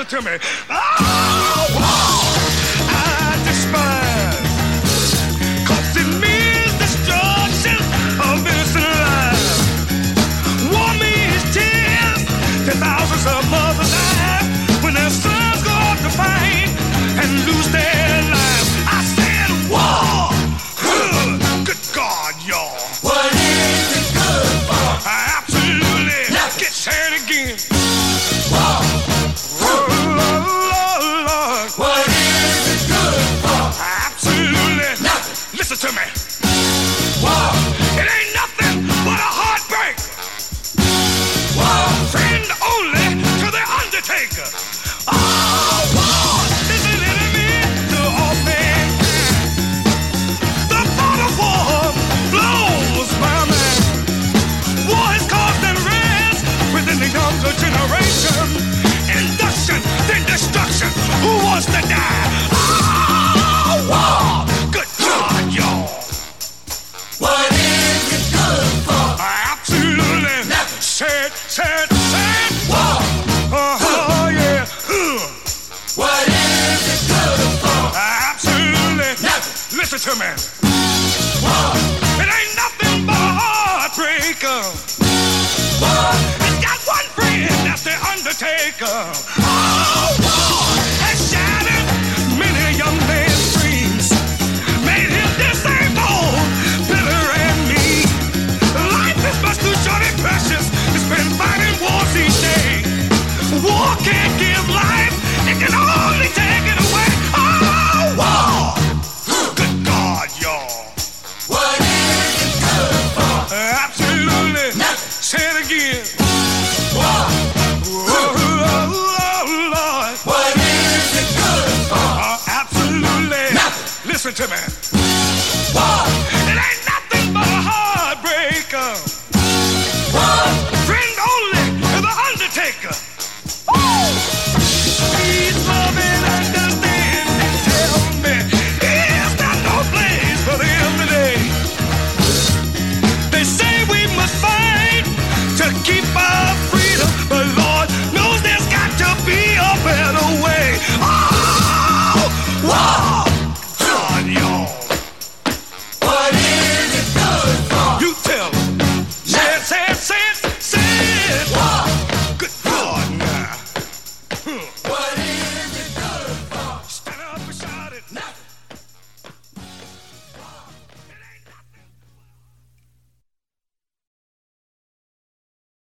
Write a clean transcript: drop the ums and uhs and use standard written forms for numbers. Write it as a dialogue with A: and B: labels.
A: to me. Oh, I despise. 'Cause it means destruction of innocent lives. War means tears to thousands of mothers die when their sons go off to fight and lose their lives. I said war. Good God, y'all.
B: What is it good for?
A: Absolutely.
B: Nothing.
A: Get saying again.
B: War.
A: Oh, Lord.
B: What is it good for?
A: Absolutely.
B: Nothing.
A: Listen to me.
B: War.
A: It ain't nothing but a heartbreak.
B: War.
A: Friend only to the undertaker. Oh, war is an enemy to all mankind. The thought of war blows my mind. War has caused unrest within the younger generation. Induction, then destruction. Who wants to die? Oh, war. Good God, y'all.
B: What is it good for?
A: Absolutely.
B: Nothing.
A: Said.
B: War.
A: Oh, yeah.
B: What is it good for?
A: Absolutely.
B: Nothing.
A: Listen to me.
B: War.
A: It ain't nothing but a heartbreaker.
B: War.
A: It's got one friend, that's the undertaker. Oh, war has shattered many a young man's dreams. Made him disabled, bitter and mean. Life is much too short and precious to spend fighting wars each day. War can't give life, it can only take it away. Oh, war! Good God, y'all.
B: What is it good for?
A: Absolutely.
B: Nothing.
A: Say it again.
B: War.
A: Oh, Lord.
B: What is it good for?
A: Absolutely.
B: Nothing.
A: Listen to me.